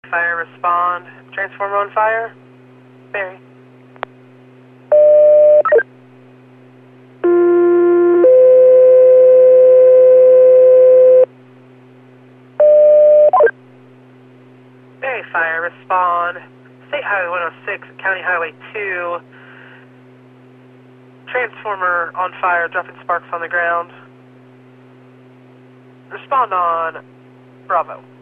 Fire, respond. Transformer on fire. Barry. Barry Fire, respond. State Highway 106, County Highway 2. Transformer on fire, dropping sparks on the ground. Respond on Bravo.